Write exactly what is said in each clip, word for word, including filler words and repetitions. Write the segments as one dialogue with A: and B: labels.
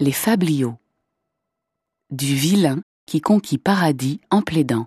A: Les fabliaux. Du vilain qui conquit paradis en plaidant.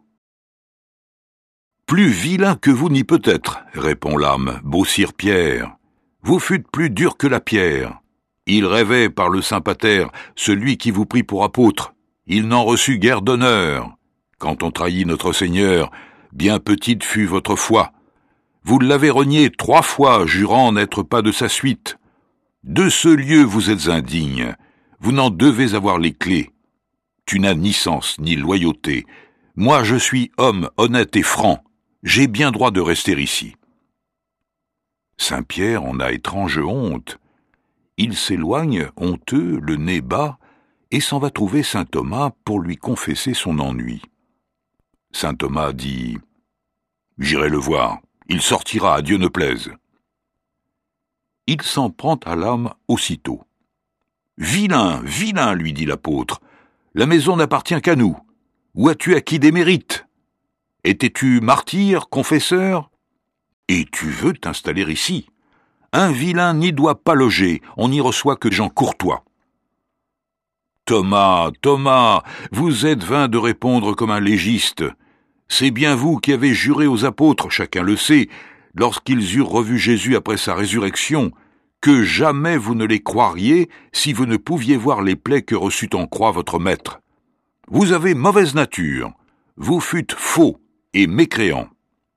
B: Plus vilain que vous n'y peut être, répond l'âme, beau sire Pierre. Vous fûtes plus dur que la pierre. Il rêvait par le saint pater, celui qui vous prit pour apôtre. Il n'en reçut guère d'honneur. Quand on trahit notre Seigneur, bien petite fut votre foi. Vous l'avez renié trois fois, jurant n'être pas de sa suite. De ce lieu vous êtes indigne. Vous n'en devez avoir les clés. Tu n'as ni sens, ni loyauté. Moi, je suis homme honnête et franc. J'ai bien droit de rester ici. Saint Pierre en a étrange honte. Il s'éloigne, honteux, le nez bas, et s'en va trouver saint Thomas pour lui confesser son ennui. Saint Thomas dit « J'irai le voir, il sortira, à Dieu ne plaise. » Il s'en prend à l'âme aussitôt. « Vilain, vilain, lui dit l'apôtre, la maison n'appartient qu'à nous. Où as-tu acquis des mérites? Étais-tu martyr, confesseur? Et tu veux t'installer ici? Un vilain n'y doit pas loger, on n'y reçoit que gens courtois. » Thomas, Thomas, vous êtes vain de répondre comme un légiste. C'est bien vous qui avez juré aux apôtres, chacun le sait, lorsqu'ils eurent revu Jésus après sa résurrection, que jamais vous ne les croiriez si vous ne pouviez voir les plaies que reçut en croix votre maître. Vous avez mauvaise nature, vous fûtes faux et mécréants.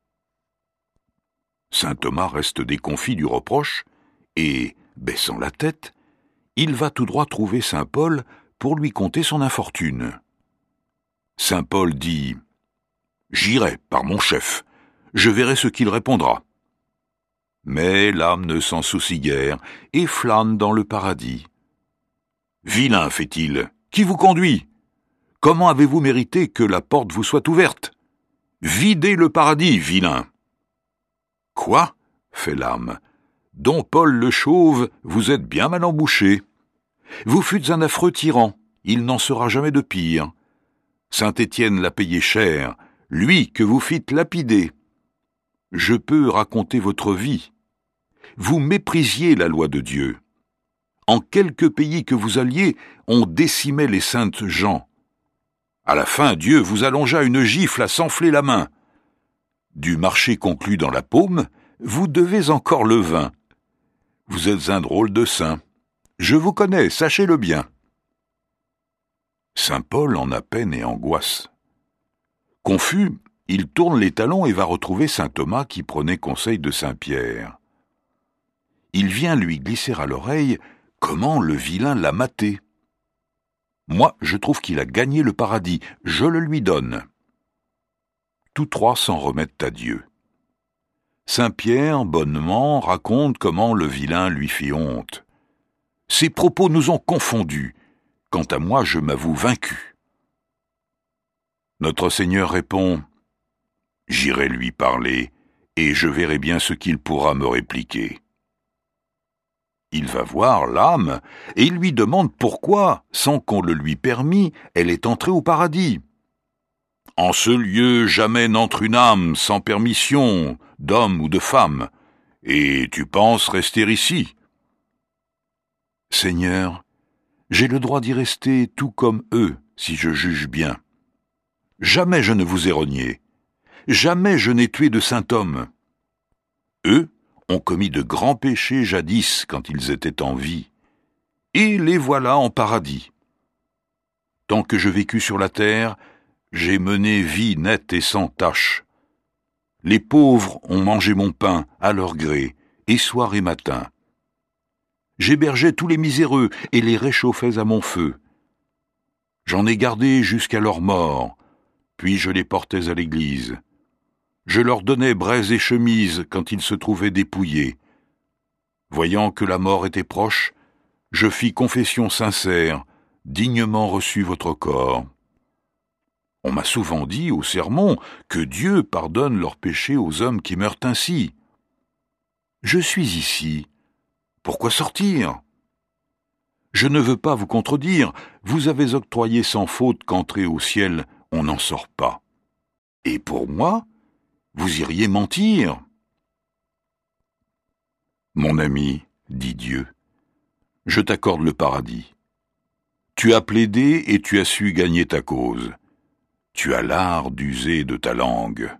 B: Saint Thomas reste déconfit du reproche, et, baissant la tête, il va tout droit trouver saint Paul pour lui conter son infortune. Saint Paul dit « J'irai par mon chef, je verrai ce qu'il répondra. » Mais l'âme ne s'en soucie guère et flâne dans le paradis. « Vilain, fait-il, qui vous conduit? Comment avez-vous mérité que la porte vous soit ouverte? Videz le paradis, vilain !» « Quoi ?» fait l'âme. « Don Paul le chauve, vous êtes bien mal embouché. Vous fûtes un affreux tyran, il n'en sera jamais de pire. Saint Étienne l'a payé cher, lui que vous fîtes lapider. Je peux raconter votre vie. Vous méprisiez la loi de Dieu. En quelque pays que vous alliez, on décimait les saintes gens. À la fin, Dieu vous allongea une gifle à s'enfler la main. Du marché conclu dans la paume, vous devez encore le vin. Vous êtes un drôle de saint. Je vous connais, sachez-le bien. » Saint Paul en a peine et angoisse. Confus, il tourne les talons et va retrouver saint Thomas qui prenait conseil de saint Pierre. Il vient lui glisser à l'oreille comment le vilain l'a maté. Moi, je trouve qu'il a gagné le paradis, je le lui donne. Tous trois s'en remettent à Dieu. Saint Pierre, bonnement, raconte comment le vilain lui fit honte. Ses propos nous ont confondus. Quant à moi, je m'avoue vaincu. Notre Seigneur répond « J'irai lui parler, et je verrai bien ce qu'il pourra me répliquer. » Il va voir l'âme, et il lui demande pourquoi, sans qu'on le lui permît, elle est entrée au paradis. « En ce lieu, jamais n'entre une âme sans permission, d'homme ou de femme, et tu penses rester ici. » « Seigneur, j'ai le droit d'y rester tout comme eux, si je juge bien. Jamais je ne vous ai renié, jamais je n'ai tué de saint homme. Eux ont commis de grands péchés jadis quand ils étaient en vie, et les voilà en paradis. Tant que je vécus sur la terre, j'ai mené vie nette et sans tache. Les pauvres ont mangé mon pain à leur gré, et soir et matin. J'hébergeais tous les miséreux et les réchauffais à mon feu. J'en ai gardé jusqu'à leur mort, puis je les portais à l'église. Je leur donnais braise et chemise quand ils se trouvaient dépouillés. Voyant que la mort était proche, je fis confession sincère, dignement reçu votre corps. On m'a souvent dit au sermon que Dieu pardonne leurs péchés aux hommes qui meurent ainsi. Je suis ici. Pourquoi sortir? Je ne veux pas vous contredire, vous avez octroyé sans faute qu'entrer au ciel, on n'en sort pas. Et pour moi, vous iriez mentir? Mon ami, dit Dieu, je t'accorde le paradis. Tu as plaidé et tu as su gagner ta cause. Tu as l'art d'user de ta langue.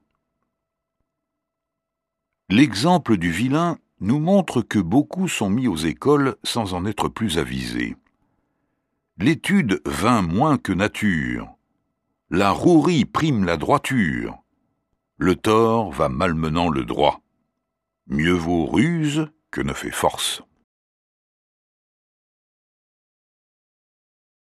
B: L'exemple du vilain nous montre que beaucoup sont mis aux écoles sans en être plus avisés. L'étude vint moins que nature. La rouerie prime la droiture. Le tort va malmenant le droit. Mieux vaut ruse que ne fait force.